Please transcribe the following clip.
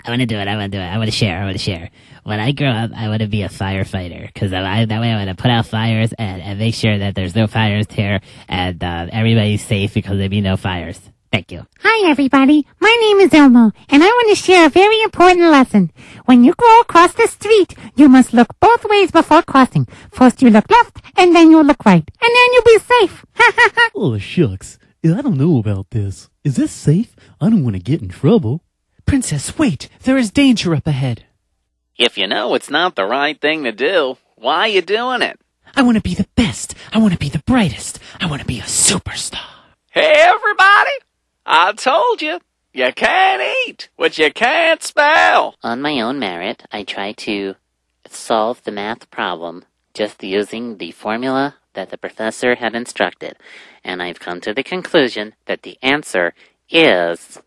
I want to do it. I want to do it. I want to share. I want to share. When I grow up, I want to be a firefighter because that way I want to put out fires and make sure that there's no fires here and everybody's safe because there'll be no fires. Thank you. Hi, everybody. My name is Elmo, and I want to share a very important lesson. When you go across the street, you must look both ways before crossing. First you look left, and then you look right, and then you'll be safe. Oh, shucks. I don't know about this. Is this safe? I don't want to get in trouble. Princess, wait! There is danger up ahead. If you know it's not the right thing to do, why are you doing it? I want to be the best. I want to be the brightest. I want to be a superstar. Hey, everybody! I told you, you can't eat what you can't spell. On my own merit, I try to solve the math problem just using the formula that the professor had instructed. And I've come to the conclusion that the answer is